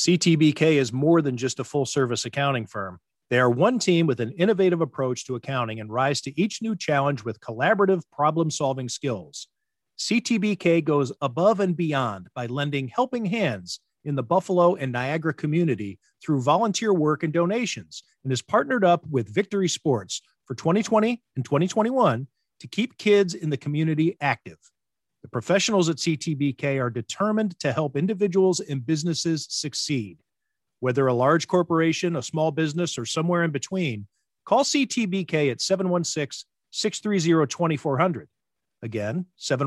CTBK is more than just a full-service accounting firm. They are one team with an innovative approach to accounting and rise to each new challenge with collaborative problem-solving skills. CTBK goes above and beyond by lending helping hands in the Buffalo and Niagara community through volunteer work and donations, and is partnered up with Victory Sports for 2020 and 2021 to keep kids in the community active. The professionals at CTBK are determined to help individuals and businesses succeed. Whether a large corporation, a small business, or somewhere in between, call CTBK at 716-630-2400. Again,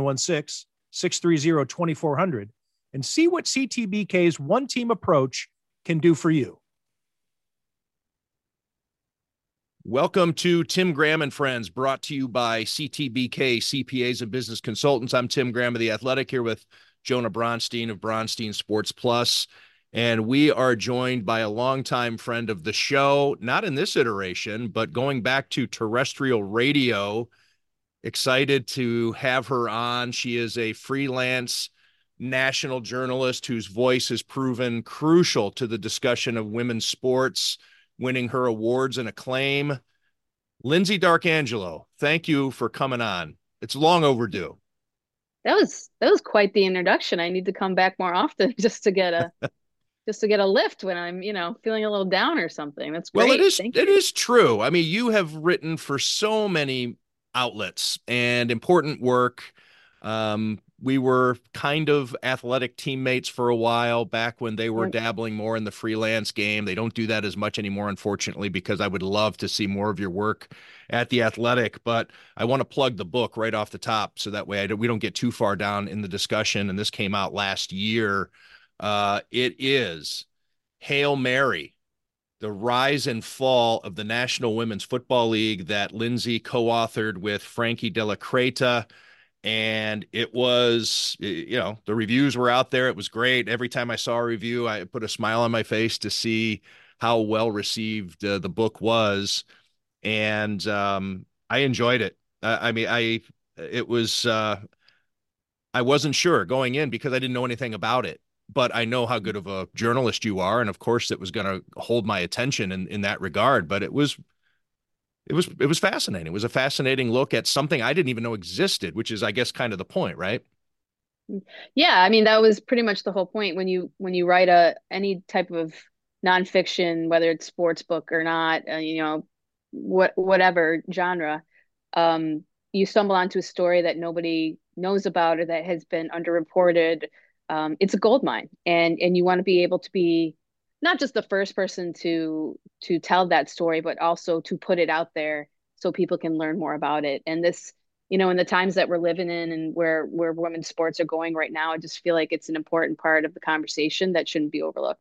716-630-2400, and see what CTBK's one-team approach can do for you. Welcome to Tim Graham and Friends, brought to you by CTBK, CPAs and Business Consultants. I'm Tim Graham of The Athletic, here with Jonah Bronstein of Bronstein Sports Plus. And we are joined by a longtime friend of the show, not in this iteration, but going back to terrestrial radio. Excited to have her on. She is a freelance national journalist whose voice has proven crucial to the discussion of women's sports, winning her awards and acclaim. Lindsay D'Arcangelo, thank you for coming on. It's long overdue. That was quite the introduction. I need to come back more often just to get a lift when I'm, feeling a little down or something. That's great. Well, it is true. I mean, you have written for so many outlets and important work. We were kind of athletic teammates for a while back when they were dabbling more in the freelance game. They don't do that as much anymore, unfortunately, because I would love to see more of your work at The Athletic. But I want to plug the book right off the top so that way we don't get too far down in the discussion. And this came out last year. It is Hail Mary, the rise and fall of the National Women's Football League, that Lindsay co-authored with Frankie Della Creta. And it was, the reviews were out there. It was great. Every time I saw a review, I put a smile on my face to see how well received the book was. And I enjoyed it. I wasn't sure going in because I didn't know anything about it, but I know how good of a journalist you are. And of course it was going to hold my attention in that regard, but it was fascinating. It was a fascinating look at something I didn't even know existed, which is, I guess, kind of the point, right? Yeah, I mean, that was pretty much the whole point when you write any type of nonfiction, whether it's sports book or not, whatever genre, you stumble onto a story that nobody knows about or that has been underreported. It's a gold mine, and you want to be able to be not just the first person to tell that story, but also to put it out there so people can learn more about it. And this, in the times that we're living in and where women's sports are going right now, I just feel like it's an important part of the conversation that shouldn't be overlooked.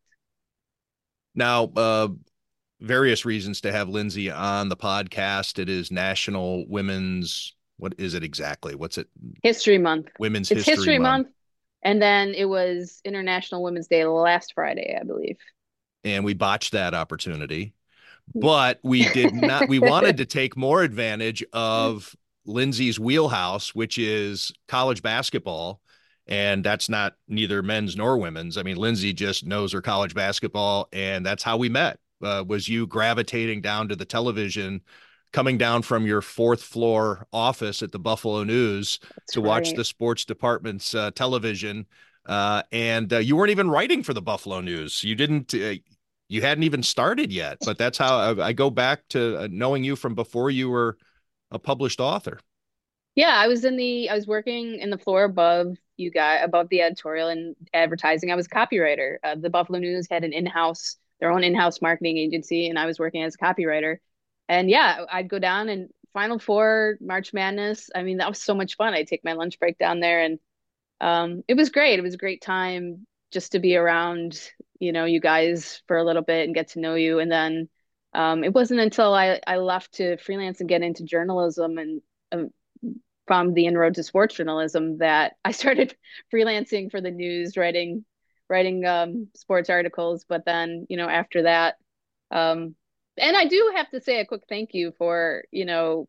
Now, various reasons to have Lindsay on the podcast. It is National Women's, what is it exactly? What's it? History Month. Women's It's History Month. And then it was International Women's Day last Friday, I believe. And we botched that opportunity, but we did not. We wanted to take more advantage of Lindsay's wheelhouse, which is college basketball. And that's not neither men's nor women's. I mean, Lindsay just knows her college basketball, and that's how we met. Was you gravitating down to the television, coming down from your fourth floor office at the Buffalo News to watch the sports department's television. And you weren't even writing for the Buffalo News. You didn't, you hadn't even started yet, but that's how I go back to knowing you from before you were a published author. Yeah, I was working in the floor above you guys, above the editorial and advertising. I was a copywriter. The Buffalo News had their own in-house marketing agency, and I was working as a copywriter. And yeah, I'd go down and Final Four, March Madness. I mean, that was so much fun. I'd take my lunch break down there, and it was great. It was a great time just to be around, you guys for a little bit and get to know you. And then it wasn't until I left to freelance and get into journalism and from the inroad to sports journalism that I started freelancing for the news, writing sports articles. But then, after that, and I do have to say a quick thank you for, you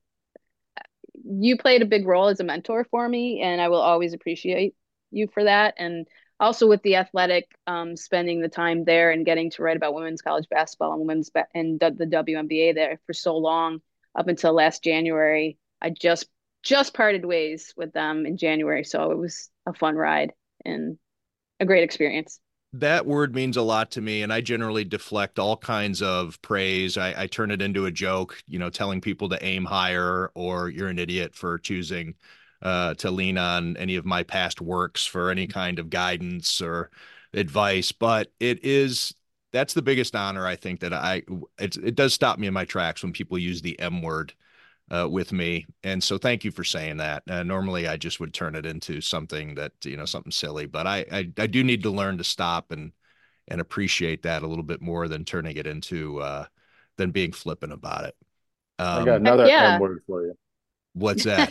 played a big role as a mentor for me, and I will always appreciate you for that. And also with the Athletic, spending the time there and getting to write about women's college basketball and the WNBA there for so long up until last January. I just parted ways with them in January, so it was a fun ride and a great experience. That word means a lot to me, and I generally deflect all kinds of praise. I turn it into a joke, telling people to aim higher, or you're an idiot for choosing to lean on any of my past works for any kind of guidance or advice. But that's the biggest honor I think that it does stop me in my tracks when people use the M word with me. And so thank you for saying that. Normally I just would turn it into something that, something silly, but I do need to learn to stop and appreciate that a little bit more than turning it into, than being flippant about it. I got another M Yeah. word for you. What's that?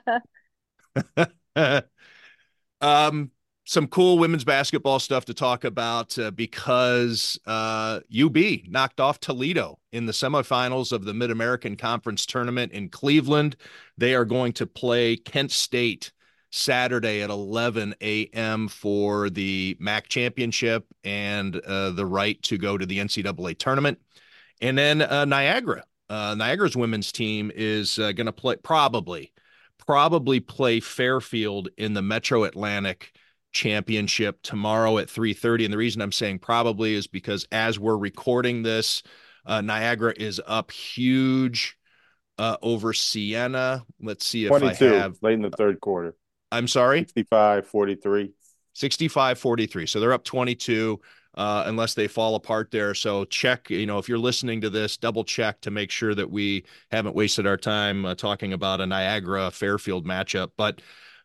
um, some cool women's basketball stuff to talk about because UB knocked off Toledo in the semifinals of the Mid-American Conference tournament in Cleveland. They are going to play Kent State Saturday at 11 a.m. for the MAC championship and the right to go to the NCAA tournament. And then Niagara's women's team is going to probably play Fairfield in the Metro Atlantic Championship tomorrow at 3:30. And the reason I'm saying probably is because as we're recording this, Niagara is up huge over Siena. Let's see if 22, I have late in the third quarter. I'm sorry? 65-43. 65-43. So they're up 22 unless they fall apart there. So check, if you're listening to this, double check to make sure that we haven't wasted our time talking about a Niagara Fairfield matchup. But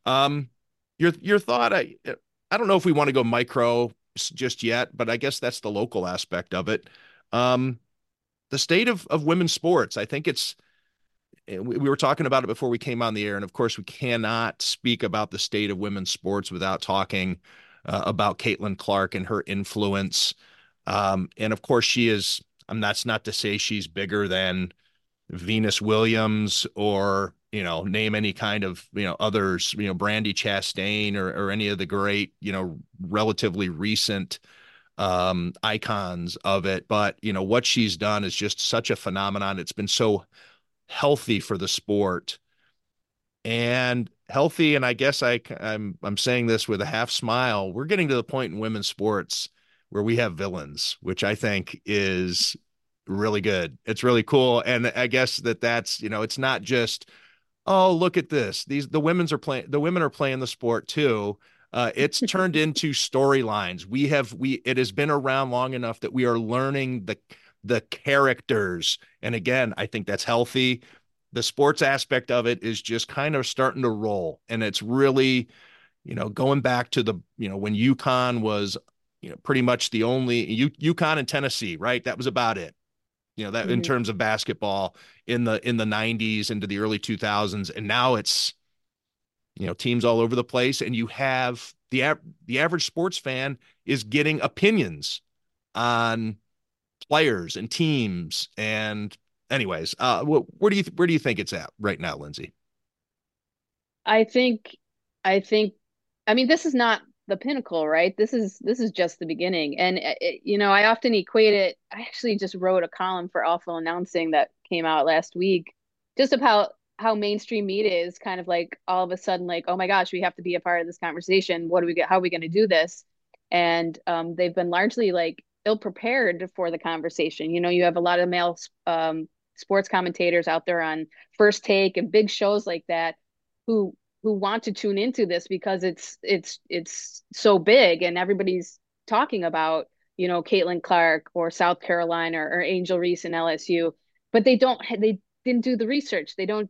your thought, I don't know if we want to go micro just yet, but I guess that's the local aspect of it. The state of women's sports, I think we were talking about it before we came on the air. And of course, we cannot speak about the state of women's sports without talking about Caitlin Clark and her influence. And of course, that's not to say she's bigger than Venus Williams or, name any kind of, others, Brandy Chastain or any of the great, relatively recent icons of it. But, what she's done is just such a phenomenon. It's been so healthy for the sport and healthy. And I guess I'm saying this with a half smile. We're getting to the point in women's sports where we have villains, which I think is really good. It's really cool. And I guess that's, it's not just, oh, look at this. The women are playing the sport too. It's turned into storylines. It has been around long enough that we are learning the characters. And again, I think that's healthy. The sports aspect of it is just kind of starting to roll. And it's really, going back to when UConn was, pretty much the only UConn and Tennessee, right? That was about it. That in terms of basketball in the 90s into the early 2000s. And now it's, teams all over the place. And you have the average sports fan is getting opinions on players and teams. And anyways, where do you think it's at right now, Lindsay? I think, I mean, this is not the pinnacle, right? This is just the beginning. And I often equate it. I actually just wrote a column for Awful Announcing that came out last week, just about how mainstream media is kind of like all of a sudden like, oh my gosh, we have to be a part of this conversation. What do we get? How are we going to do this? And they've been largely like ill prepared for the conversation. You have a lot of male sports commentators out there on First Take and big shows like that who want to tune into this because it's so big and everybody's talking about, Caitlin Clark or South Carolina or Angel Reese and LSU, but they didn't do the research. They don't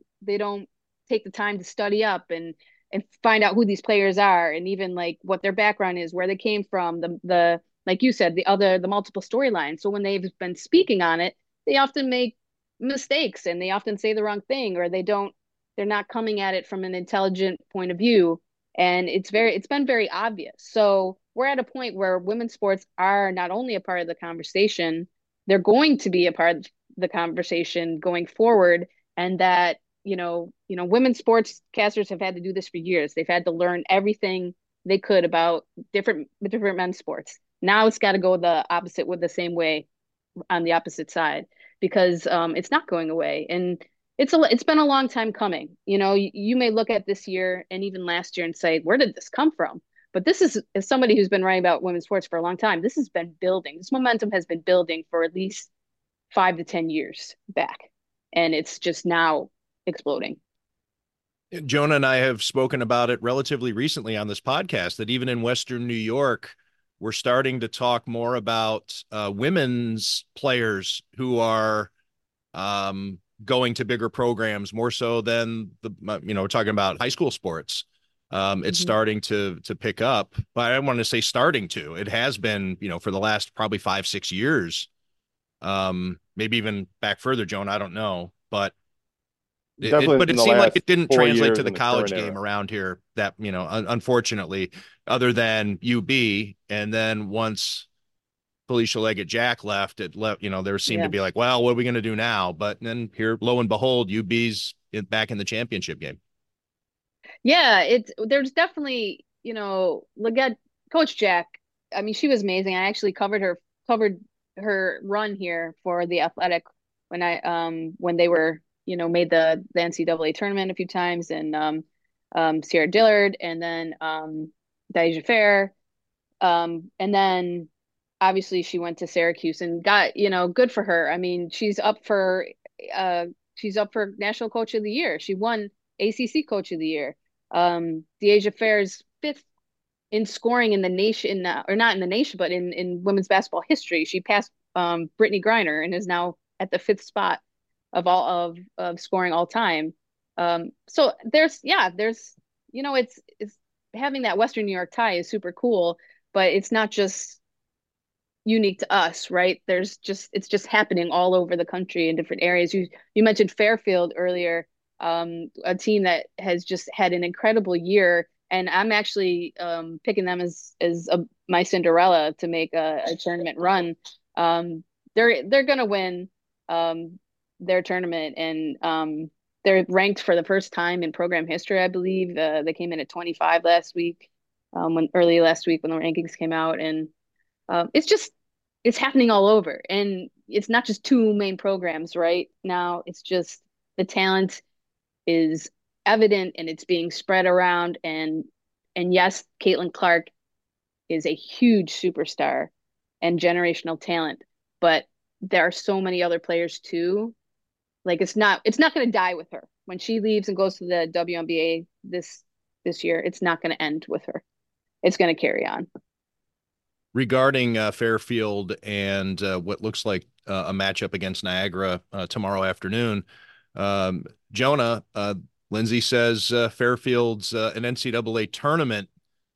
take the time to study up and find out who these players are and even like what their background is, where they came from, the like you said, the multiple storylines. So when they've been speaking on it, they often make mistakes and they often say the wrong thing or they're not coming at it from an intelligent point of view. And it's been very obvious. So we're at a point where women's sports are not only a part of the conversation, they're going to be a part of the conversation going forward. And that, women's sportscasters have had to do this for years. They've had to learn everything they could about different men's sports. Now it's got to go the opposite with the same way on the opposite side because it's not going away, and it's been a long time coming. You may look at this year and even last year and say, where did this come from? But this is, as somebody who's been writing about women's sports for a long time, this has been building. This momentum has been building for at least 5 to 10 years back, and it's just now exploding. Jonah and I have spoken about it relatively recently on this podcast that even in Western New York, we're starting to talk more about women's players who are going to bigger programs more so than we're talking about high school sports. It's starting to pick up, but I don't want to say starting to. It has been, for the last probably 5-6 years, maybe even back further, Jonah. I don't know, but it seemed like it didn't translate to the college game around here that, unfortunately, other than UB. And then once Felicia Leggett-Jack left, there seemed to be like, well, what are we going to do now? But then here, lo and behold, UB's back in the championship game. Yeah, there's definitely, Leggett, Coach Jack. I mean, she was amazing. I actually covered her run here for the Athletic when they were, made the NCAA tournament a few times, and Sierra Dillard, and then Deja Fair, and then obviously she went to Syracuse and got, good for her. I mean, she's up for National Coach of the Year. She won ACC Coach of the Year. Deja Fair's 5th in scoring in the nation, or not in the nation, but in women's basketball history. She passed Brittany Griner and is now at the 5th spot of scoring all time. So there's it's having that Western New York tie is super cool, but it's not just unique to us, right? It's just happening all over the country in different areas. You mentioned Fairfield earlier, a team that has just had an incredible year, and I'm actually picking them as my Cinderella to make a tournament run. They're gonna win their tournament, and they're ranked for the first time in program history, I believe. They came in at 25 last week, early last week when the rankings came out, and it's happening all over, and it's not just 2 main programs right now. It's just the talent is evident and it's being spread around, and yes, Caitlin Clark is a huge superstar and generational talent, but there are so many other players too. Like it's not going to die with her when she leaves and goes to the WNBA this year. It's not going to end with her. It's going to carry on. Regarding Fairfield and what looks like a matchup against Niagara tomorrow afternoon, Jonah, Lindsay says Fairfield's an NCAA tournament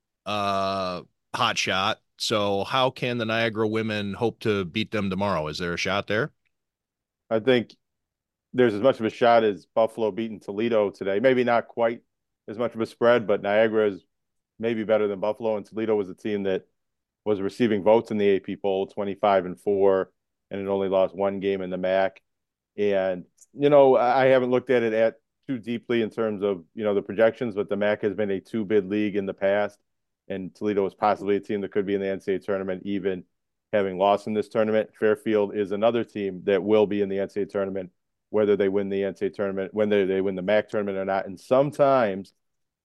hot shot. So how can the Niagara women hope to beat them tomorrow? Is there a shot there? I think there's as much of a shot as Buffalo beating Toledo today. Maybe not quite as much of a spread, but Niagara is maybe better than Buffalo, and Toledo was a team that was receiving votes in the AP poll, 25-4, and it only lost 1 game in the MAC. And, I haven't looked at it too deeply in terms of, the projections, but the MAC has been a 2-bid league in the past, and Toledo is possibly a team that could be in the NCAA tournament, even having lost in this tournament. Fairfield is another team that will be in the NCAA tournament, whether they win the NCAA tournament, whether they win the MAC tournament or not. And sometimes,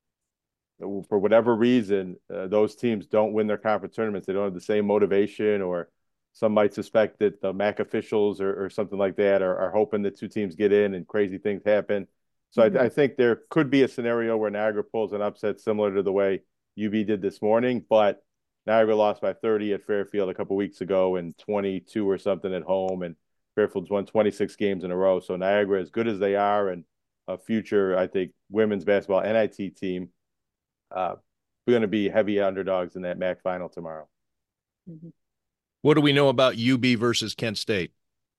for whatever reason, those teams don't win their conference tournaments. They don't have the same motivation, or some might suspect that the MAC officials or something like that are hoping that 2 teams get in and crazy things happen. So I think there could be a scenario where Niagara pulls an upset similar to the way UB did this morning, but Niagara lost by 30 at Fairfield a couple weeks ago and 22 or something at home, and Fairfield's won 26 games in a row. So Niagara, as good as they are, and a future, I think, women's basketball NIT team, we're going to be heavy underdogs in that MAC final tomorrow. What do we know about UB versus Kent State?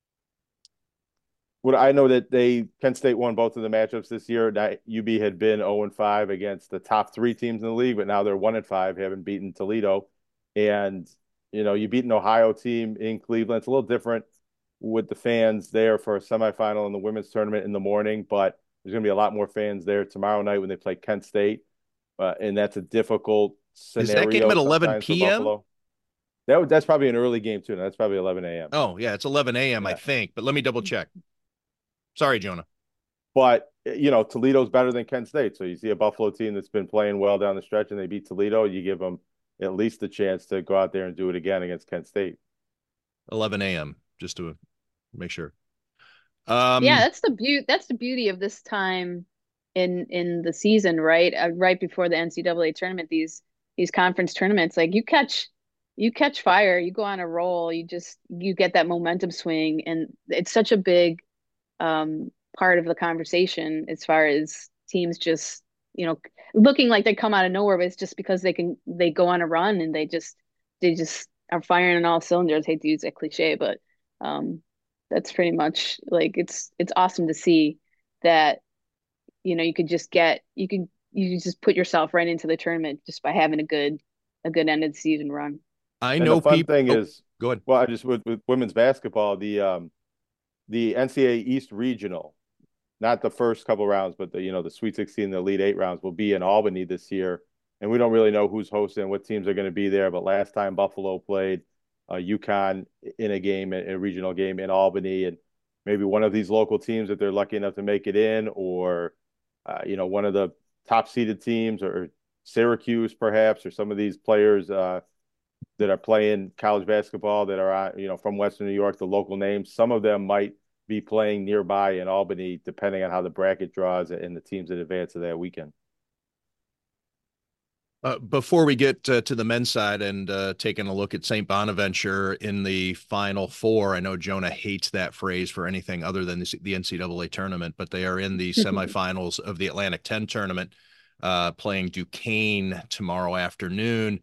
Well, I know that Kent State won both of the matchups this year. UB had been 0-5 against the top 3 teams in the league, but now they're 1-5, having beaten Toledo. And, you beat an Ohio team in Cleveland. It's a little different with the fans there for a semifinal in the women's tournament in the morning, but there's going to be a lot more fans there tomorrow night when they play Kent State. And that's a difficult Is that game scenario at 11 sometimes for p.m.? Buffalo. That's probably an early game too. That's probably 11 a.m. Oh, yeah, it's 11 a.m., I Yeah. think, but let me double check. Sorry, Jonah. But, Toledo's better than Kent State. So you see a Buffalo team that's been playing well down the stretch and they beat Toledo, you give them at least a chance to go out there and do it again against Kent State. 11 a.m., just to make sure. Yeah, that's the beauty of this time in the season, right? Right before the NCAA tournament, these conference tournaments, like you catch fire, you go on a roll, you get that momentum swing, and it's such a big part of the conversation as far as teams just, looking like they come out of nowhere, but it's just because they go on a run and they just are firing on all cylinders. I hate to use that cliche, but um that's pretty much like it's awesome to see that, you just put yourself right into the tournament just by having a good end of the season run. I And the know fun people. thing Oh, is, go ahead. well, I just with women's basketball, the NCAA East Regional, not the first couple rounds, but the Sweet 16, the Elite Eight rounds will be in Albany this year, and we don't really know who's hosting, what teams are going to be there. But last time Buffalo played UConn in a regional game in Albany, and maybe one of these local teams that they're lucky enough to make it in, or one of the top seeded teams, or Syracuse perhaps, or some of these players that are playing college basketball that are from Western New York, the local names. Some of them might be playing nearby in Albany, depending on how the bracket draws and the teams that advance to that weekend. Before we get to the men's side and taking a look at St. Bonaventure in the Final Four, I know Jonah hates that phrase for anything other than the NCAA tournament, but they are in the semifinals of the Atlantic 10 tournament, playing Duquesne tomorrow afternoon.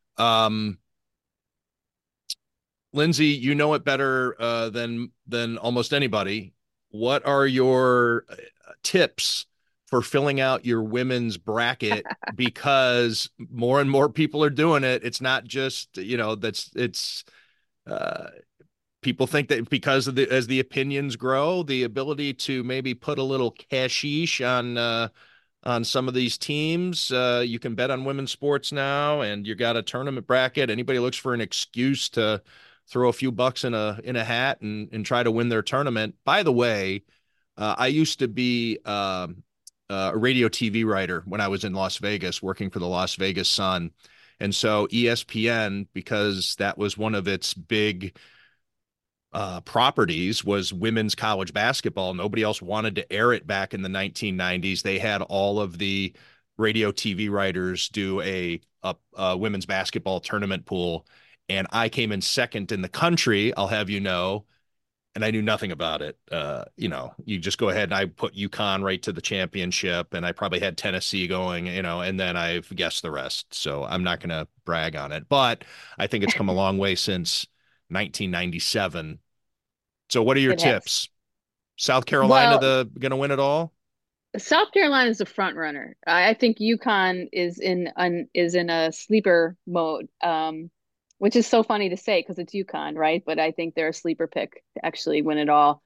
Lindsay, you know it better than almost anybody. What are your tips for filling out your women's bracket? Because more and more people are doing it. It's not just, people think that because as the opinions grow, the ability to maybe put a little cashish on some of these teams. You can bet on women's sports now, and you got a tournament bracket. Anybody looks for an excuse to throw a few bucks in a hat and try to win their tournament. By the way, I used to be a radio TV writer when I was in Las Vegas, working for the Las Vegas Sun. And so ESPN, because that was one of its big properties, was women's college basketball. Nobody else wanted to air it back in the 1990s. They had all of the radio TV writers do a women's basketball tournament pool. And I came in second in the country, I'll have you know, and I knew nothing about it. You just go ahead and I put UConn right to the championship, and I probably had Tennessee going, and then I've guessed the rest. So I'm not going to brag on it, but I think it's come a long way since 1997. So what are your tips? South Carolina, going to win it all? South Carolina is the front runner. I think UConn is in a sleeper mode, which is so funny to say because it's UConn, right? But I think they're a sleeper pick to actually win it all.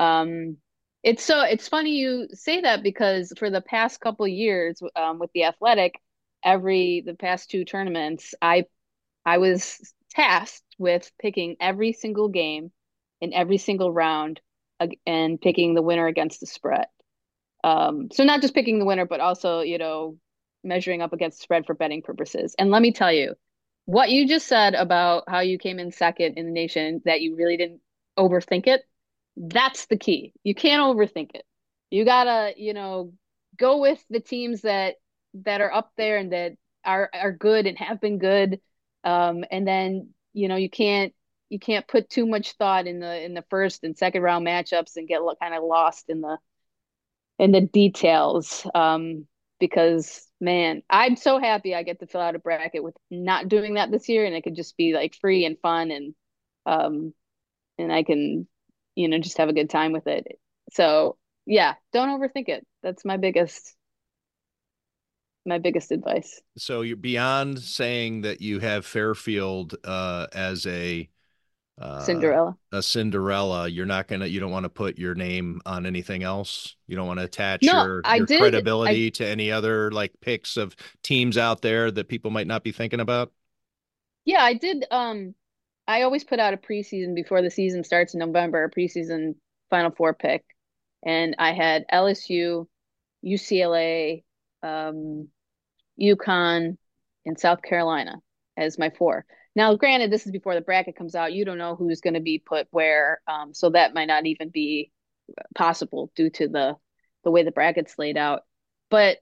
It's funny you say that because for the past couple of years, with the Athletic, the past two tournaments, I was tasked with picking every single game in every single round and picking the winner against the spread. So not just picking the winner, but also, measuring up against the spread for betting purposes. And let me tell you, what you just said about how you came in second in the nation, that you really didn't overthink it, that's the key. You can't overthink it. You gotta, go with the teams that are up there and that are good and have been good. And then, you can't put too much thought in the first and second round matchups and get kind of lost in the details. Because man, I'm so happy I get to fill out a bracket with not doing that this year, and it could just be like free and fun, and I can, just have a good time with it. So yeah, don't overthink it. That's my biggest advice. So you're beyond saying that you have Fairfield as a Cinderella. a Cinderella. You don't want to put your name on anything else. You don't want to attach No, I your did. I credibility to any other like picks of teams out there that people might not be thinking about. Yeah, I did. I always put out a preseason before the season starts in November, a preseason Final Four pick, and I had LSU, UCLA, um, UConn, and South Carolina as my four. Now, granted, this is before the bracket comes out. You don't know who's going to be put where, so that might not even be possible due to the way the bracket's laid out. But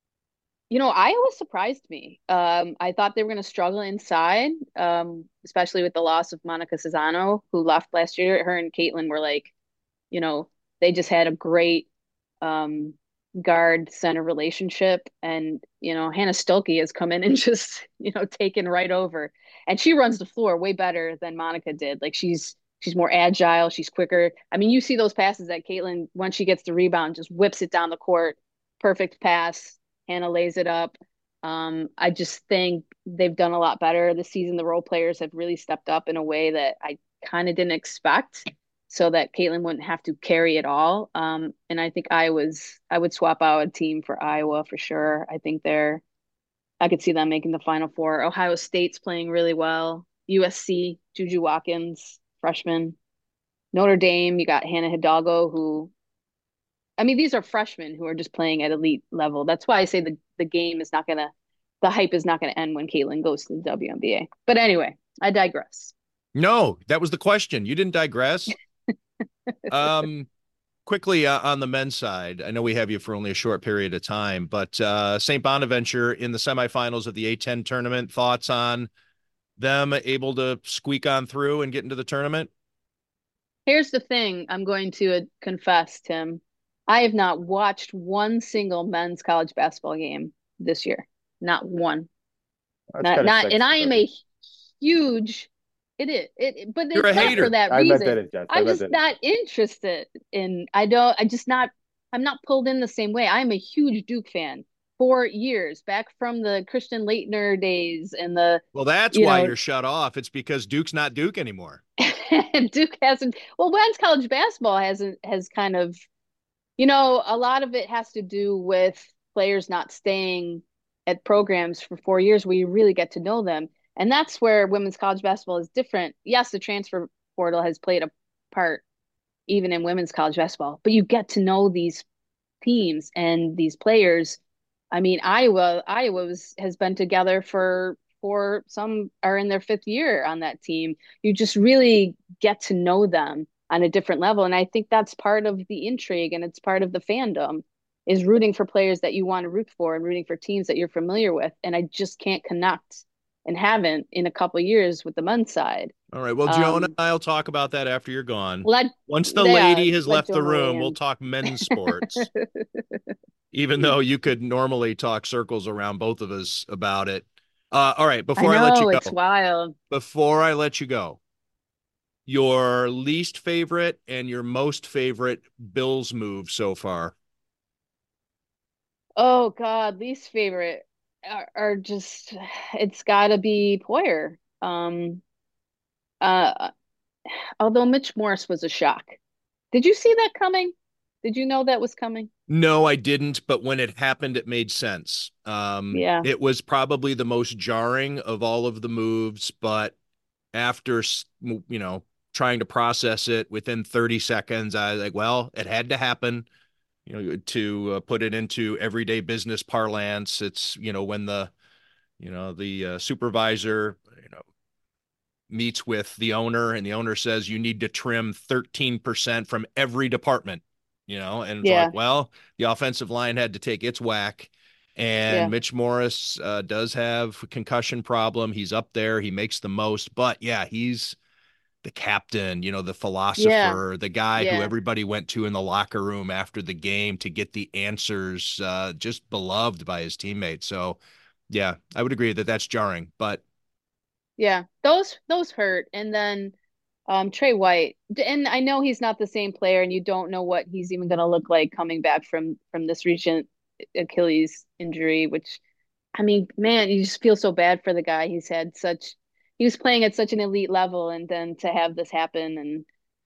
Iowa surprised me. I thought they were going to struggle inside, especially with the loss of Monica Cesano, who left last year. Her and Caitlin were like, you know, they just had a great um, guard center relationship. And, Hannah Stuelke has come in and just, taken right over. And she runs the floor way better than Monica did. Like she's more agile, she's quicker. I mean, you see those passes that Caitlin, once she gets the rebound, just whips it down the court. Perfect pass. Hannah lays it up. I just think they've done a lot better this season. The role players have really stepped up in a way that I kind of didn't expect, so that Caitlin wouldn't have to carry it all. And I think I would swap out a team for Iowa for sure. I could see them making the Final Four. Ohio State's playing really well. USC, Juju Watkins, freshman. Notre Dame, you got Hannah Hidalgo, who, I mean, these are freshmen who are just playing at elite level. That's why I say the hype is not gonna end when Caitlin goes to the WNBA. But anyway, I digress. No, that was the question. You didn't digress. Um, quickly on the men's side, I know we have you for only a short period of time, but St. Bonaventure in the semifinals of the A10 tournament. Thoughts on them able to squeak on through and get into the tournament? Here's the thing I'm going to confess, Tim. I have not watched one single men's college basketball game this year. Not one. That's Not kind of not and sexist I of am you. a huge it is it but You're it's a not for hater. that I meant that reason. in jest. I I'm meant just that in not interested in I don't I just not I'm not pulled in the same way. I'm a huge Duke fan for years, back from the Christian Leitner days and the Well, that's you why know you're shut off. It's because Duke's not Duke anymore. Duke hasn't well men's college basketball has kind of a lot of it has to do with players not staying at programs for 4 years where you really get to know them. And that's where women's college basketball is different. Yes, the transfer portal has played a part even in women's college basketball, but you get to know these teams and these players. I mean, has been together for some are in their fifth year on that team. You just really get to know them on a different level, and I think that's part of the intrigue, and it's part of the fandom is rooting for players that you want to root for and rooting for teams that you're familiar with. And I just can't connect and haven't in a couple of years with the men's side. All right. Well, Joan and Um, I'll talk about that after you're gone. let Once the yeah, lady has let left the Jonah weigh room, we'll in. talk men's sports, even though you could normally talk circles around both of us about it. All right. I Before I let you know it's go, wild. before I let you go, your least favorite and your most favorite Bills move so far. Oh God, least favorite are just it's got to be Poyer. Uh, although Mitch Morris was a shock. Did you see that coming? Did you know that was coming? No, I didn't, but when it happened, it made sense. Yeah, It was probably the most jarring of all of the moves, but after, trying to process it within 30 seconds, I was like, well, it had to happen. To put it into everyday business parlance, it's, when the supervisor, meets with the owner and the owner says you need to trim 13% from every department, and it's like, yeah, well, the offensive line had to take its whack. And yeah, Mitch Morris does have a concussion problem. He's up there. He makes the most. But yeah, he's the captain, the yeah, philosopher, the guy who yeah, everybody went to in the locker room after the game to get the answers, just beloved by his teammates. So, yeah, I would agree that that's jarring. But yeah. Those hurt. And then Trey White, and I know he's not the same player, and you don't know what he's even going to look like coming back from this recent Achilles injury, which I mean, man, you just feel so bad for the guy. He's had such he was playing at such an elite level, and then to have this happen, and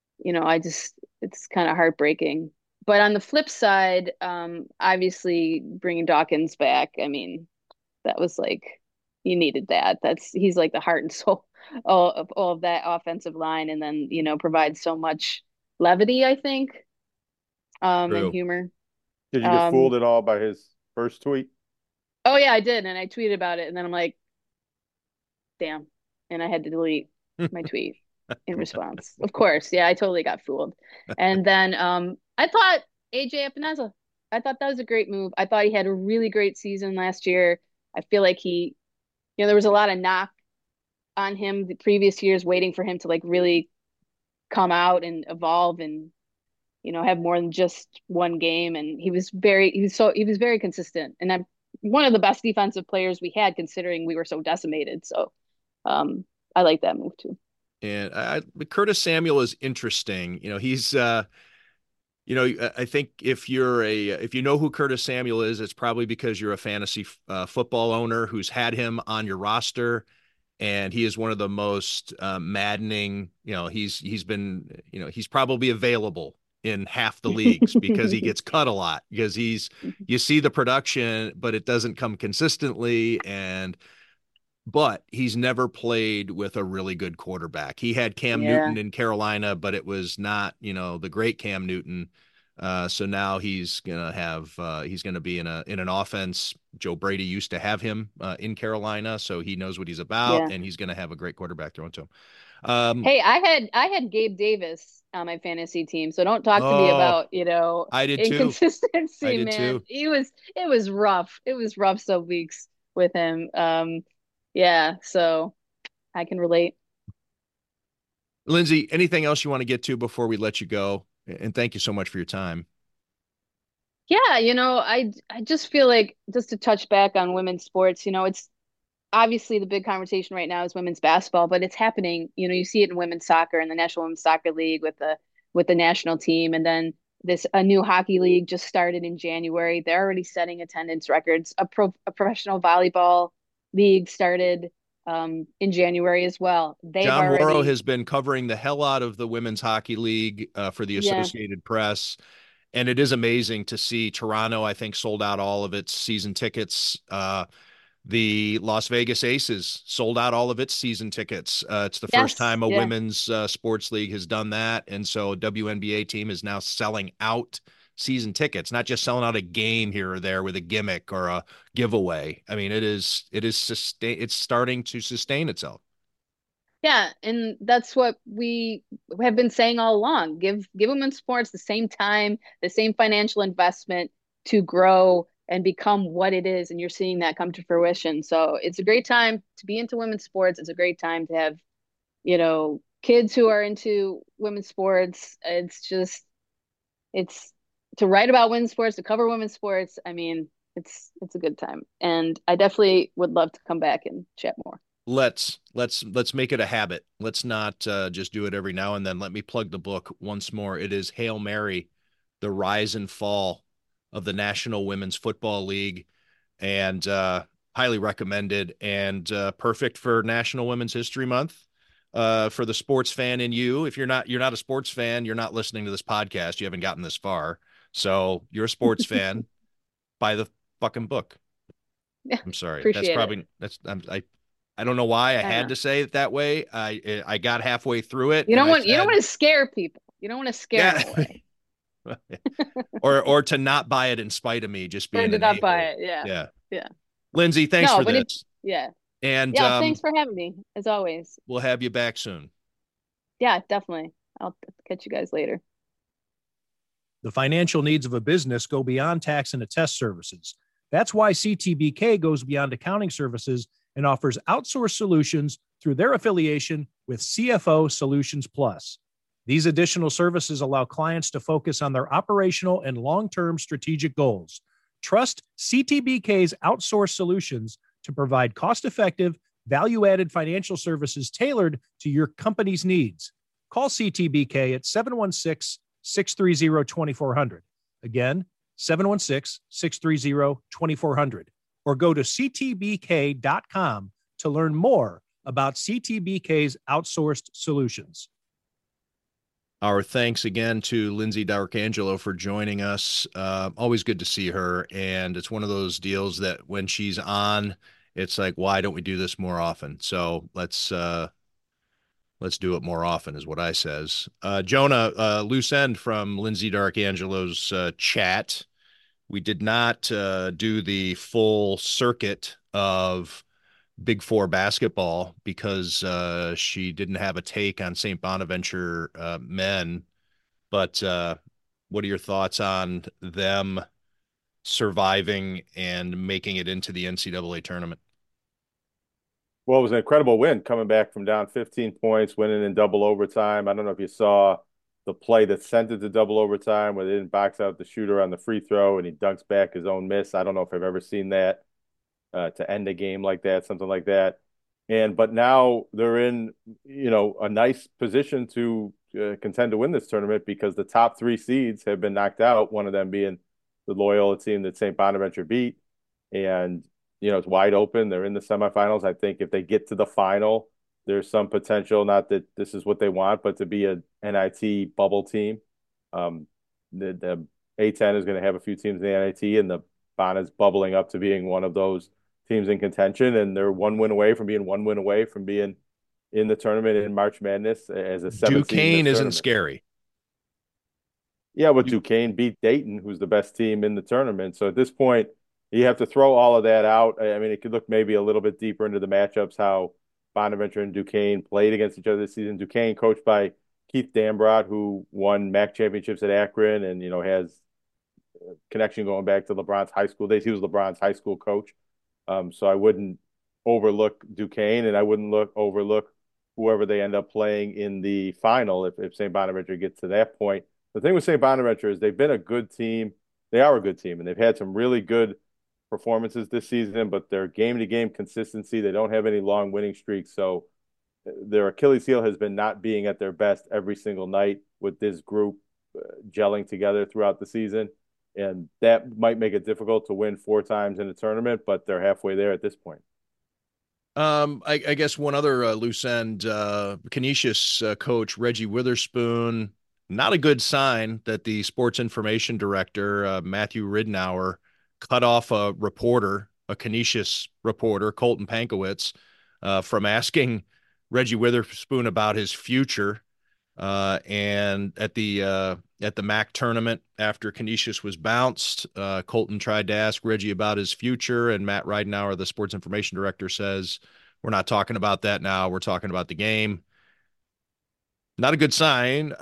it's kind of heartbreaking. But on the flip side, obviously bringing Dawkins back, I mean, that was like you needed that. He's like the heart and soul of all of that offensive line, and then provides so much levity, I think, and True. humor. Did you get fooled at all by his first tweet? Oh yeah, I did, and I tweeted about it, and then I'm like, damn, and I had to delete my tweet in response. Of course, yeah, I totally got fooled. And then I thought AJ Epineza, I thought that was a great move. I thought he had a really great season last year. I feel like there was a lot of knock on him the previous years, waiting for him to like really come out and evolve and have more than just one game. And he was very consistent. And I'm one of the best defensive players we had, considering we were so decimated. So I like that move too. And Curtis Samuel is interesting. He's I think if you know who Curtis Samuel is, it's probably because you're a fantasy football owner who's had him on your roster, and he is one of the most maddening. He's probably available in half the leagues because he gets cut a lot, because you see the production, but it doesn't come consistently. But he's never played with a really good quarterback. He had Cam Newton in Carolina, but it was not, the great Cam Newton. So now he's going to be in an offense. Joe Brady used to have him in Carolina, so he knows what he's about, and he's going to have a great quarterback thrown to him. Hey, I had Gabe Davis on my fantasy team, so don't talk to me about, I did inconsistency, too. man. It was rough. It was rough some weeks with him. Yeah, so I can relate. Lindsay, anything else you want to get to before we let you go? And thank you so much for your time. Yeah, I just feel like, just to touch back on women's sports, it's obviously the big conversation right now is women's basketball, but it's happening. You see it in women's soccer and the National Women's Soccer League with the national team, and then a new hockey league just started in January. They're already setting attendance records. A professional volleyball league started in January as well. John Morrow has been covering the hell out of the Women's Hockey League for the Associated Press. And it is amazing to see Toronto, I think, sold out all of its season tickets. The Las Vegas Aces sold out all of its season tickets. It's the first time a women's sports league has done that. And so a WNBA team is now selling out season tickets, not just selling out a game here or there with a gimmick or a giveaway. I mean, it's starting to sustain itself. Yeah, and that's what we have been saying all along. Give women's sports the same time, the same financial investment to grow and become what it is, and you're seeing that come to fruition. So it's a great time to be into women's sports. It's a great time to have, kids who are into women's sports. It's to write about women's sports, to cover women's sports. I mean, it's a good time, and I definitely would love to come back and chat more. Let's make it a habit. Let's not just do it every now and then. Let me plug the book once more. It is Hail Mary, The Rise and Fall of the National Women's Football League, and highly recommended, and perfect for National Women's History Month. For the sports fan in you. If you're not a sports fan, you're not listening to this podcast. You haven't gotten this far. So you're a sports fan, buy the fucking book. Yeah, I'm sorry. Appreciate I don't know why I had to say it that way. I got halfway through it. You don't want to scare people. You don't want to scare them away. or to not buy it in spite of me just being to not buy it. Yeah. Lindsay, thanks for this. And thanks for having me, as always. We'll have you back soon. Yeah, definitely. I'll catch you guys later. The financial needs of a business go beyond tax and attest services. That's why CTBK goes beyond accounting services and offers outsourced solutions through their affiliation with CFO Solutions Plus. These additional services allow clients to focus on their operational and long-term strategic goals. Trust CTBK's outsourced solutions to provide cost-effective, value-added financial services tailored to your company's needs. Call CTBK at 716-630-2400. Again, 716-630-2400. Or go to ctbk.com to learn more about CTBK's outsourced solutions. Our thanks again to Lindsay D'Arcangelo for joining us. Always good to see her. And it's one of those deals that when she's on, it's like, why don't we do this more often? So let's do it more often is what I says. Jonah, loose end from Lindsay D'Arcangelo's chat. We did not do the full circuit of Big Four basketball because she didn't have a take on St. Bonaventure men. But what are your thoughts on them surviving and making it into the NCAA tournament? Well, it was an incredible win coming back from down 15 points, winning in double overtime. I don't know if you saw the play that sent it to double overtime where they didn't box out the shooter on the free throw and he dunks back his own miss. I don't know if I've ever seen that to end a game like that, something like that. But now they're in, a nice position to contend to win this tournament because the top three seeds have been knocked out, one of them being the Loyola team that St. Bonaventure beat. And it's wide open. They're in the semifinals. I think if they get to the final, there's some potential, not that this is what they want, but to be a NIT bubble team. The A10 is going to have a few teams in the NIT, and the Bon is bubbling up to being one of those teams in contention, and they're one win away from being in the tournament in March Madness as a seventh seed. Duquesne isn't scary. Yeah, but Duquesne beat Dayton, who's the best team in the tournament. So at this point, you have to throw all of that out. I mean, it could look maybe a little bit deeper into the matchups, how Bonaventure and Duquesne played against each other this season. Duquesne coached by Keith Dambrot, who won MAC championships at Akron and, has a connection going back to LeBron's high school days. He was LeBron's high school coach. So I wouldn't overlook Duquesne, and I wouldn't overlook whoever they end up playing in the final if St. Bonaventure gets to that point. The thing with St. Bonaventure is they've been a good team. They are a good team, and they've had some really good performances this season, but their game-to-game consistency, they don't have any long winning streaks. So their Achilles heel has been not being at their best every single night with this group gelling together throughout the season. And that might make it difficult to win 4 times in a tournament, but they're halfway there at this point. I guess one other loose end, Canisius coach Reggie Witherspoon, not a good sign that the sports information director, Matthew Ridnour, cut off a reporter, a Canisius reporter, Colton Pankowitz, from asking Reggie Witherspoon about his future. And at the MAC tournament, after Canisius was bounced, Colton tried to ask Reggie about his future, and Matt Ridnour, the sports information director, says, "We're not talking about that now. We're talking about the game." Not a good sign.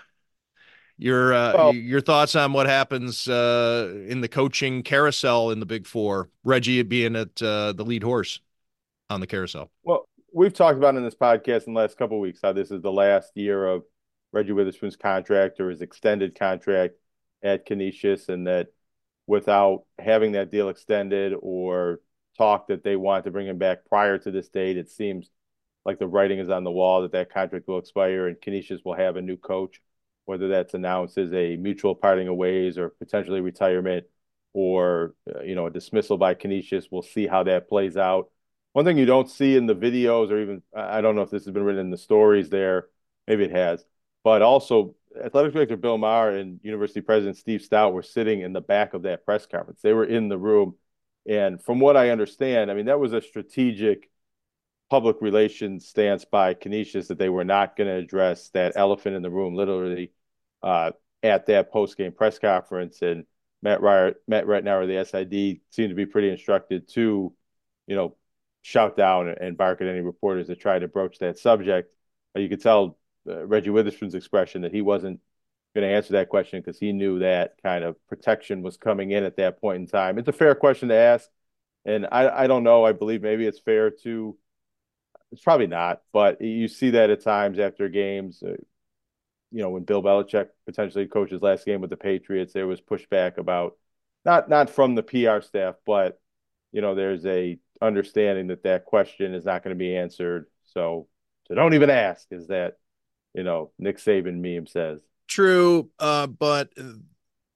Your thoughts on what happens in the coaching carousel in the Big Four? Reggie being at the lead horse on the carousel. Well, we've talked about in this podcast in the last couple of weeks how this is the last year of Reggie Witherspoon's contract or his extended contract at Canisius, and that without having that deal extended or talk that they want to bring him back prior to this date, it seems like the writing is on the wall that contract will expire and Canisius will have a new coach, whether that's announced as a mutual parting of ways or potentially retirement or, a dismissal by Canisius. We'll see how that plays out. One thing you don't see in the videos, or even, I don't know if this has been written in the stories there, maybe it has, but also athletic director Bill Maher and university president Steve Stout were sitting in the back of that press conference. They were in the room. And from what I understand, I mean, that was a strategic public relations stance by Canisius that they were not going to address that elephant in the room, literally, at that post-game press conference. And Matt Ridnour, the SID, seemed to be pretty instructed to, shout down and bark at any reporters that tried to broach that subject. You could tell Reggie Witherspoon's expression that he wasn't going to answer that question because he knew that kind of protection was coming in at that point in time. It's a fair question to ask. And I don't know. I believe maybe it's fair to, it's probably not, but you see that at times after games, when Bill Belichick potentially coached his last game with the Patriots, there was pushback about not from the PR staff, but there's a understanding that question is not going to be answered. So don't even ask, is that, Nick Saban meme says. True. But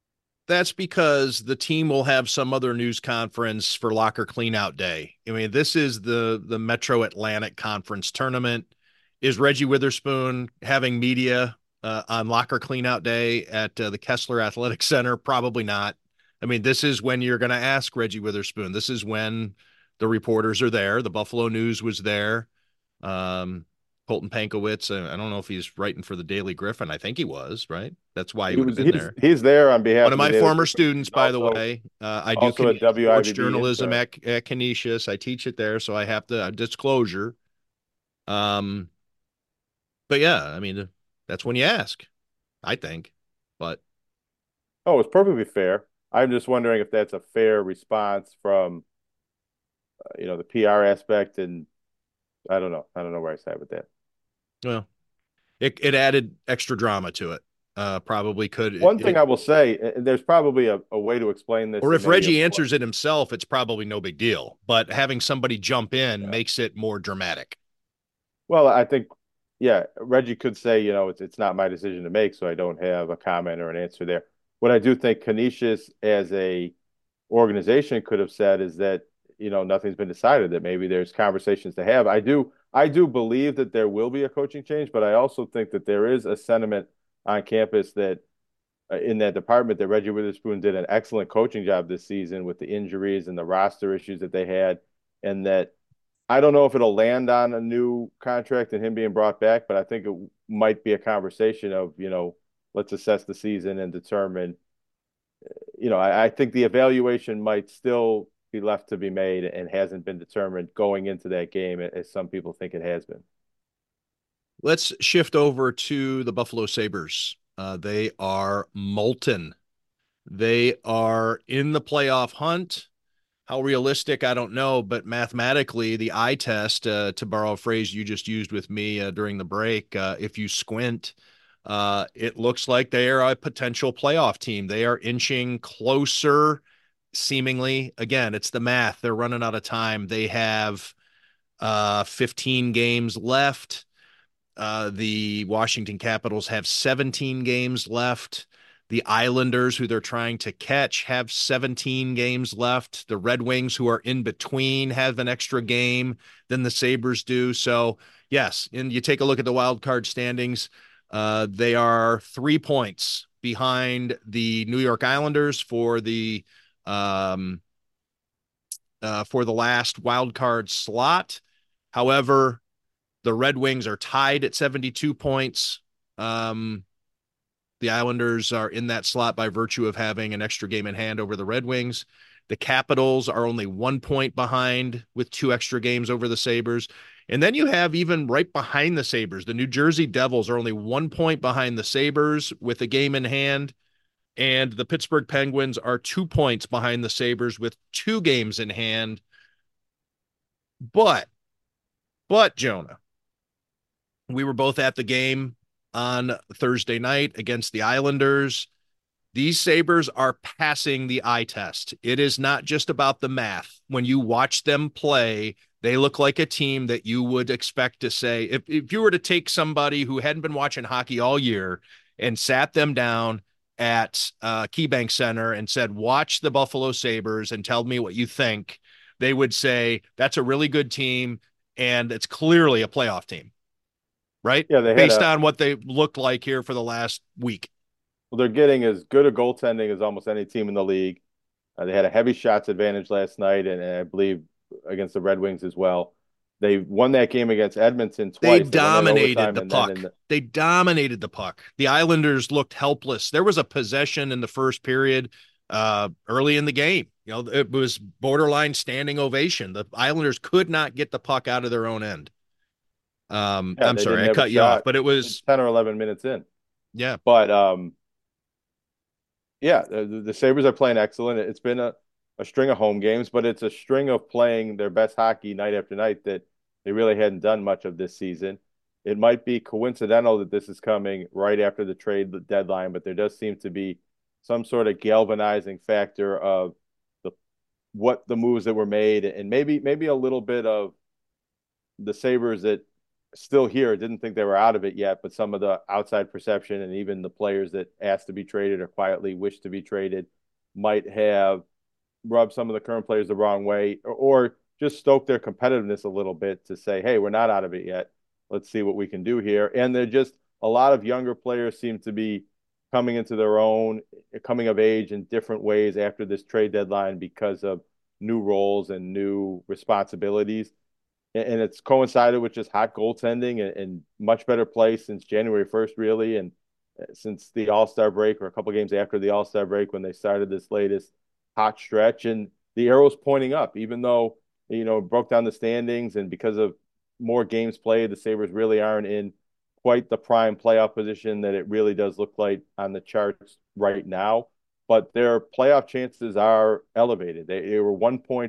That's because the team will have some other news conference for locker cleanout day. I mean, this is the Metro Atlantic Conference tournament. Is Reggie Witherspoon having media on locker cleanout day at the Kessler Athletic Center? Probably not. I mean, this is when you're going to ask Reggie Witherspoon. This is when the reporters are there. The Buffalo News was there. Um, Colton Pankowitz. I don't know if he's writing for the Daily Griffin. I think he was, right? That's why he would have been there. He's there on behalf One of of the my Daily former Griffin. students, by the way. I do also at sports WIVB journalism intern. at Canisius. I teach it there, so I have to disclosure. But yeah, I mean, that's when you ask, I think. But Oh, it's perfectly fair. I'm just wondering if that's a fair response from, the PR aspect, and I don't know. I don't know where I stand with that. well, it added extra drama to it. Probably could. One thing I will say, there's probably a way to explain this. Or in if maybe Reggie answers it himself, it's probably no big deal. But having somebody jump in Yeah. makes it more dramatic. Well, I think, yeah, Reggie could say, it's not my decision to make, so I don't have a comment or an answer there. What I do think Canisius as a organization could have said is that, nothing's been decided, that maybe there's conversations to have. I do believe that there will be a coaching change, but I also think that there is a sentiment on campus that in that department that Reggie Witherspoon did an excellent coaching job this season with the injuries and the roster issues that they had, and that I don't know if it'll land on a new contract and him being brought back, but I think it might be a conversation of, let's assess the season and determine, I think the evaluation might still be left to be made and hasn't been determined going into that game as some people think it has been. Let's shift over to the Buffalo Sabres. They are molten. They are in the playoff hunt. How realistic, I don't know, but mathematically, the eye test, to borrow a phrase you just used with me during the break, if you squint, it looks like they are a potential playoff team. They are inching closer, seemingly. Again, it's the math. They're running out of time. They have 15 games left. The Washington Capitals have 17 games left. The Islanders, who they're trying to catch, have 17 games left. The Red Wings, who are in between, have an extra game than the Sabres do. So, yes, and you take a look at the wild card standings. They are 3 points behind the New York Islanders for the last wild card slot. However, the Red Wings are tied at 72 points. The Islanders are in that slot by virtue of having an extra game in hand over the Red Wings. The Capitals are only 1 point behind with 2 extra games over the Sabres. And then you have even right behind the Sabres, the New Jersey Devils are only 1 point behind the Sabres with a game in hand. And the Pittsburgh Penguins are 2 points behind the Sabres with 2 games in hand. But Jonah, we were both at the game on Thursday night against the Islanders. These Sabres are passing the eye test. It is not just about the math. When you watch them play, they look like a team that you would expect to say, if you were to take somebody who hadn't been watching hockey all year and sat them down at KeyBank Center and said, watch the Buffalo Sabres and tell me what you think, they would say, that's a really good team and it's clearly a playoff team. Right? Yeah, based on what they looked like here for the last week. Well, they're getting as good a goaltending as almost any team in the league. They had a heavy shots advantage last night, and I believe against the Red Wings as well. They won that game against Edmonton twice. They dominated the puck. They dominated the puck. The Islanders looked helpless. There was a possession in the first period early in the game. It was borderline standing ovation. The Islanders could not get the puck out of their own end. I'm sorry, I cut you off, but it was 10 or 11 minutes in. Yeah. But the Sabres are playing excellent. It's been a string of home games, but it's a string of playing their best hockey night after night that they really hadn't done much of this season. It might be coincidental that this is coming right after the trade deadline, but there does seem to be some sort of galvanizing factor of what the moves that were made, and maybe a little bit of the Sabres that still here. Didn't think they were out of it yet, but some of the outside perception and even the players that asked to be traded or quietly wished to be traded might have rubbed some of the current players the wrong way, or just stoke their competitiveness a little bit to say, hey, we're not out of it yet. Let's see what we can do here. And they're just a lot of younger players seem to be coming into their own, coming of age in different ways after this trade deadline because of new roles and new responsibilities. And it's coincided with just hot goaltending and much better play since January 1st, really. And since the All-Star break, or a couple games after the All-Star break, when they started this latest hot stretch, and the arrow's pointing up, even though, broke down the standings, and because of more games played, the Sabres really aren't in quite the prime playoff position that it really does look like on the charts right now. But their playoff chances are elevated. They were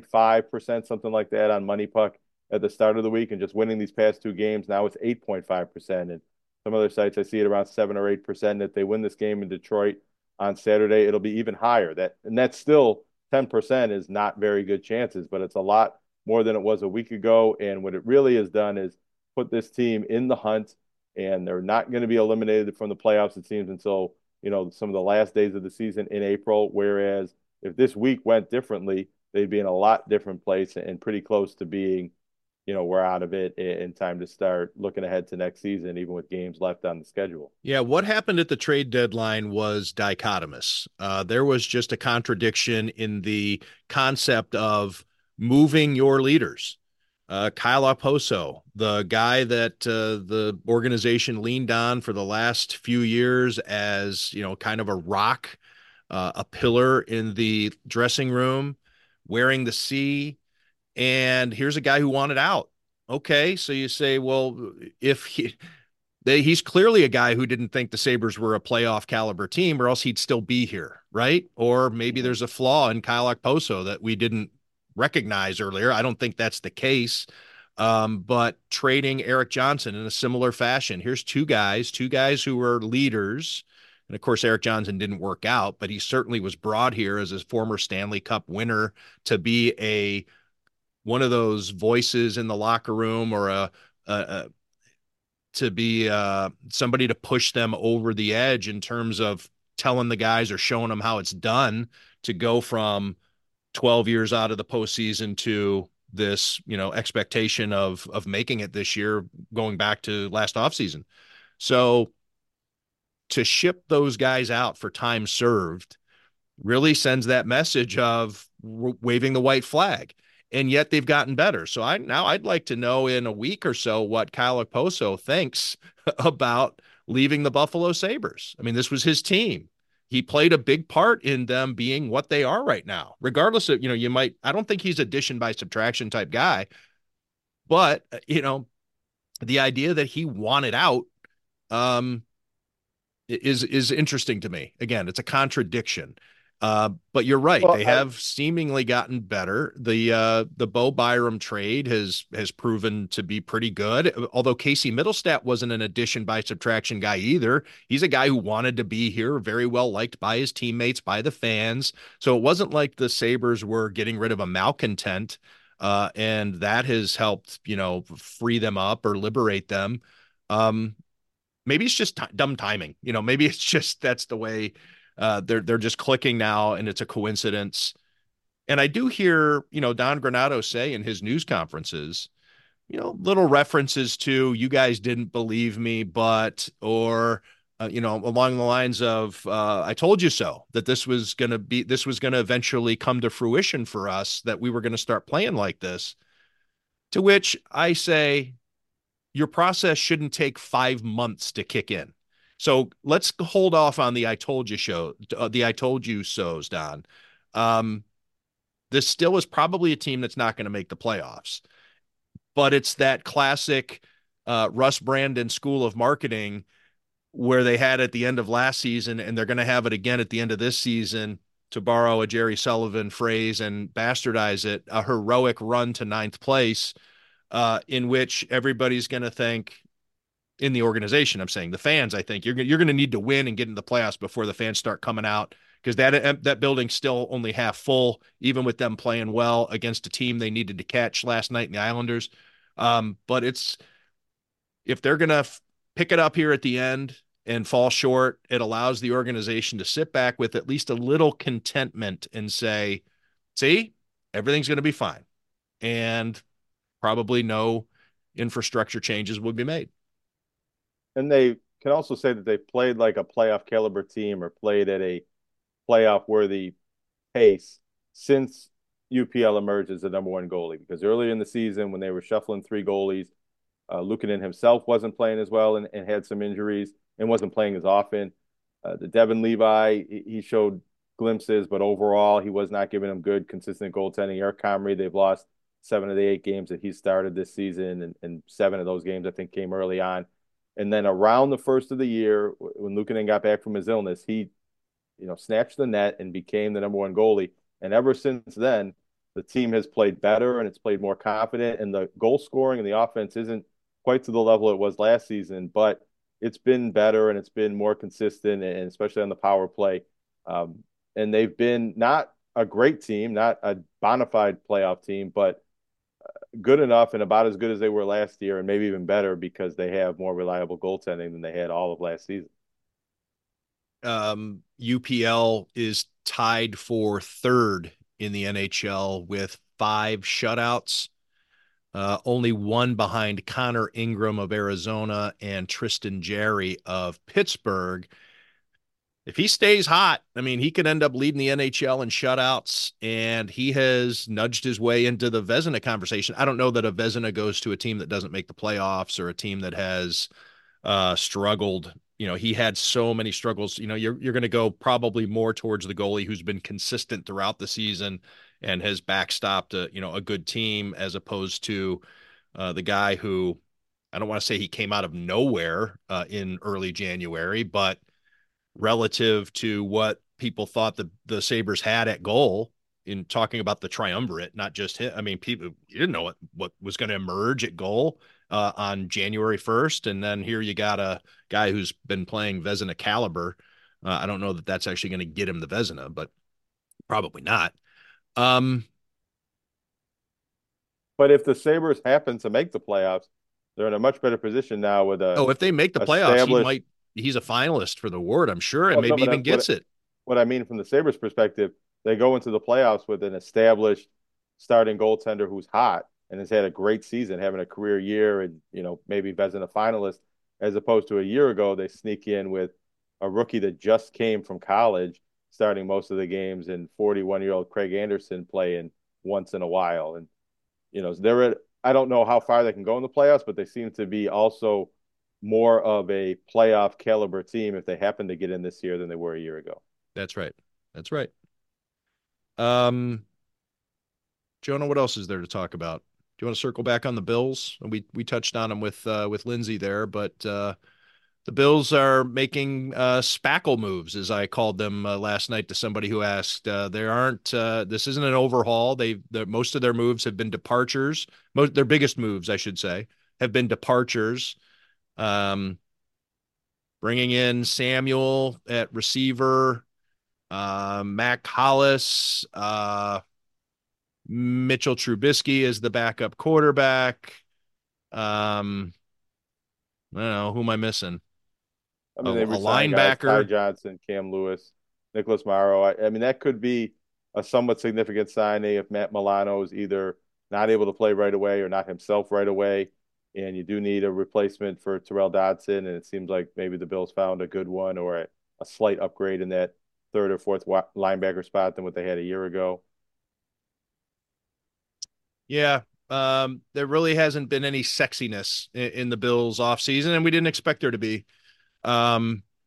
1.5%, something like that, on Money Puck at the start of the week, and just winning these past two games. Now it's 8.5%. And some other sites, I see it around 7 or 8%. If they win this game in Detroit on Saturday, it'll be even higher. That's still 10% is not very good chances, but it's a lot more than it was a week ago. And what it really has done is put this team in the hunt, and they're not going to be eliminated from the playoffs, it seems, until, some of the last days of the season in April. Whereas if this week went differently, they'd be in a lot different place and pretty close to being, we're out of it in time to start looking ahead to next season, even with games left on the schedule. Yeah, what happened at the trade deadline was dichotomous. There was just a contradiction in the concept of moving your leaders. Kyle Okposo, the guy that the organization leaned on for the last few years as, kind of a rock, a pillar in the dressing room, wearing the C. And here's a guy who wanted out. Okay, so you say, well, if he's clearly a guy who didn't think the Sabres were a playoff caliber team, or else he'd still be here, right? Or maybe there's a flaw in Kyle Okposo that we didn't recognize earlier. I don't think that's the case. But trading Erik Johnson in a similar fashion. Here's two guys who were leaders. And of course, Erik Johnson didn't work out, but he certainly was brought here as a former Stanley Cup winner to be one of those voices in the locker room, or to be somebody to push them over the edge in terms of telling the guys or showing them how it's done to go from 12 years out of the postseason to this, expectation of making it this year, going back to last offseason. So to ship those guys out for time served really sends that message of waving the white flag. And yet they've gotten better. So I'd like to know in a week or so what Kyle Okposo thinks about leaving the Buffalo Sabres. I mean, this was his team. He played a big part in them being what they are right now, regardless of, I don't think he's addition by subtraction type guy, but, the idea that he wanted out is interesting to me. Again, it's a contradiction. But you're right. Well, they have seemingly gotten better. The Bo Byram trade has proven to be pretty good. Although Casey Middlestat wasn't an addition by subtraction guy either. He's a guy who wanted to be here, very well liked by his teammates, by the fans. So it wasn't like the Sabres were getting rid of a malcontent, and that has helped, free them up or liberate them. Maybe it's just dumb timing. Maybe it's just that's the way. They're just clicking now, and it's a coincidence. And I do hear, Don Granato say in his news conferences, little references to, you guys didn't believe me, but, or, along the lines of, I told you so, that this was going to eventually come to fruition for us, that we were going to start playing like this. To which I say, your process shouldn't take 5 months to kick in. So let's hold off on the I told you so's, Don. This still is probably a team that's not going to make the playoffs, but it's that classic Russ Brandon school of marketing where they had at the end of last season, and they're going to have it again at the end of this season, to borrow a Jerry Sullivan phrase and bastardize it, a heroic run to 9th place, in which everybody's going to think, in the organization, I'm saying the fans, I think you're going to need to win and get into the playoffs before the fans start coming out, because that building's still only half full, even with them playing well against a team they needed to catch last night in the Islanders. But it's if they're going to pick it up here at the end and fall short, it allows the organization to sit back with at least a little contentment and say, see, everything's going to be fine. And probably no infrastructure changes would be made. And they can also say that they played like a playoff caliber team or played at a playoff worthy pace since UPL emerged as the number one goalie. Because earlier in the season, when they were shuffling three goalies, Luukkonen himself wasn't playing as well and had some injuries and wasn't playing as often. The Devin Levi, he showed glimpses, but overall, he was not giving them good, consistent goaltending. Eric Comrie, they've lost 7 of the 8 games that he started this season, and 7 of those games, I think, came early on. And then around the first of the year, when Luukkonen got back from his illness, he, snatched the net and became the number one goalie. And ever since then, the team has played better and it's played more confident. And the goal scoring and the offense isn't quite to the level it was last season, but it's been better and it's been more consistent, and especially on the power play. And they've been not a great team, not a bona fide playoff team, but good enough and about as good as they were last year, and maybe even better because they have more reliable goaltending than they had all of last season. UPL is tied for third in the NHL with 5 shutouts. Only one behind Connor Ingram of Arizona and Tristan Jarry of Pittsburgh. If he stays hot, I mean, he could end up leading the NHL in shutouts, and he has nudged his way into the Vezina conversation. I don't know that a Vezina goes to a team that doesn't make the playoffs or a team that has struggled. He had so many struggles. You're going to go probably more towards the goalie who's been consistent throughout the season and has backstopped a good team, as opposed to the guy who, I don't want to say he came out of nowhere in early January, but relative to what people thought the Sabres had at goal, in talking about the triumvirate, not just him. I mean, you didn't know what was going to emerge at goal on January 1st. And then here you got a guy who's been playing Vezina caliber. I don't know that that's actually going to get him the Vezina, but probably not. But if the Sabres happen to make the playoffs, they're in a much better position now with if they make the playoffs, he's a finalist for the award, I'm sure, and maybe even gets it. What I mean from the Sabres perspective, they go into the playoffs with an established starting goaltender who's hot and has had a great season, having a career year, and maybe Vezina finalist, as opposed to a year ago they sneak in with a rookie that just came from college, starting most of the games, and 41-year-old Craig Anderson playing once in a while. And I don't know how far they can go in the playoffs, but they seem to be also more of a playoff caliber team if they happen to get in this year than they were a year ago. That's right. Jonah, what else is there to talk about? Do you want to circle back on the Bills? We touched on them with Lindsay there, but the Bills are making spackle moves, as I called them last night to somebody who asked. This isn't an overhaul. Most of their moves have been departures. Their biggest moves, I should say, have been departures. Bringing in Samuel at receiver, Mac Hollis, Mitchell Trubisky is the backup quarterback. I don't know, who am I missing? I mean, a linebacker, Ty Johnson, Cam Lewis, Nicholas Morrow. I mean, that could be a somewhat significant signing if Matt Milano is either not able to play right away or not himself right away, and you do need a replacement for Terrell Dodson, and it seems like maybe the Bills found a good one or a slight upgrade in that third or fourth linebacker spot than what they had a year ago. Yeah, there really hasn't been any sexiness in the Bills offseason, and we didn't expect there to be. But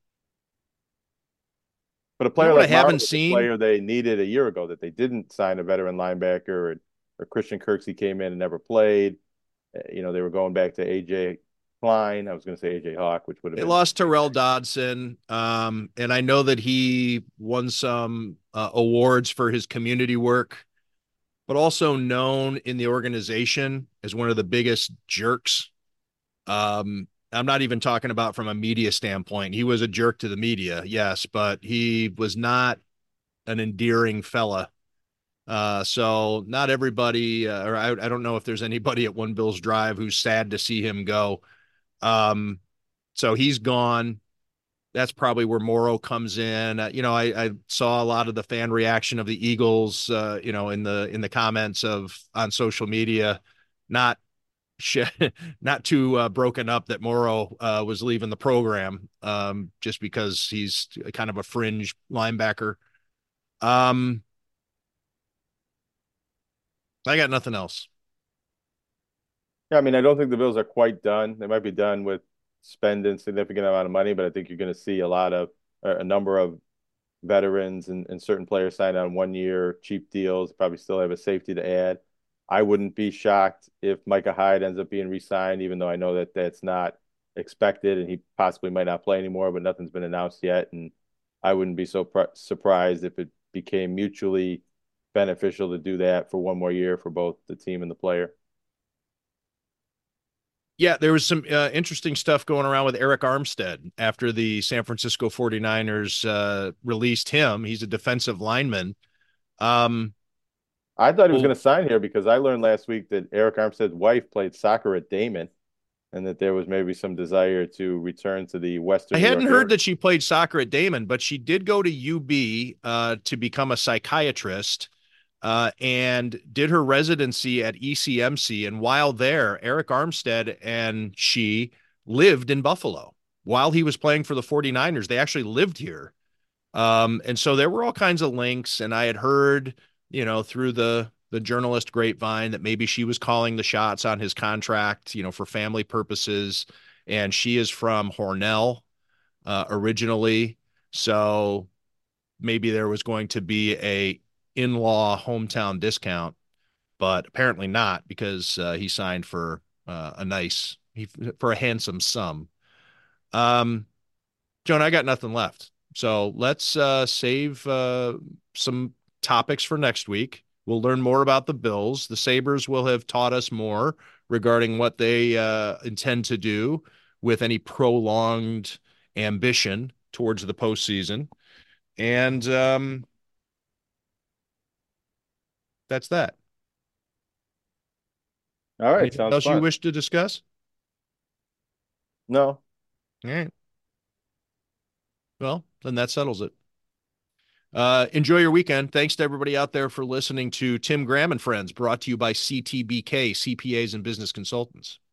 a player like Morrow was a player they needed a year ago that they didn't sign a veteran linebacker, or Christian Kirksey came in and never played. They were going back to AJ Klein. I was going to say AJ Hawk, which would have been. They lost Terrell Dodson, and I know that he won some awards for his community work, but also known in the organization as one of the biggest jerks. I'm not even talking about from a media standpoint. He was a jerk to the media, yes, but he was not an endearing fella. So not everybody, or I don't know if there's anybody at One Bills Drive who's sad to see him go. So he's gone. That's probably where Morrow comes in. I saw a lot of the fan reaction of the Eagles, in the comments on social media, not not too broken up that Morrow was leaving the program, just because he's kind of a fringe linebacker. I got nothing else. Yeah, I mean, I don't think the Bills are quite done. They might be done with spending significant amount of money, but I think you're going to see a number of veterans and certain players sign on 1 year cheap deals. Probably still have a safety to add. I wouldn't be shocked if Micah Hyde ends up being re-signed, even though I know that that's not expected and he possibly might not play anymore, but nothing's been announced yet. And I wouldn't be so surprised if it became mutually beneficial to do that for 1 more year for both the team and the player. Yeah, there was some interesting stuff going around with Eric Armstead after the San Francisco 49ers released him. He's a defensive lineman. I thought he was going to sign here because I learned last week that Eric Armstead's wife played soccer at Damon and that there was maybe some desire to return to the Western. I hadn't heard that she played soccer at Damon, but she did go to UB to become a psychiatrist and did her residency at ECMC. And while there, Eric Armstead and she lived in Buffalo while he was playing for the 49ers. They actually lived here. And so there were all kinds of links. And I had heard, through the journalist grapevine that maybe she was calling the shots on his contract, for family purposes. And she is from Hornell originally. So maybe there was going to be a in-law hometown discount, but apparently not, because he signed for for a handsome sum. Joan, I got nothing left. So let's save some topics for next week. We'll learn more about the Bills. The Sabres will have taught us more regarding what they intend to do with any prolonged ambition towards the postseason. And that's that. All right. Anything Sounds else fun. you wish to discuss? No. All right. Well, then that settles it. Enjoy your weekend. Thanks to everybody out there for listening to Tim Graham and Friends, brought to you by CTBK, CPAs and Business Consultants.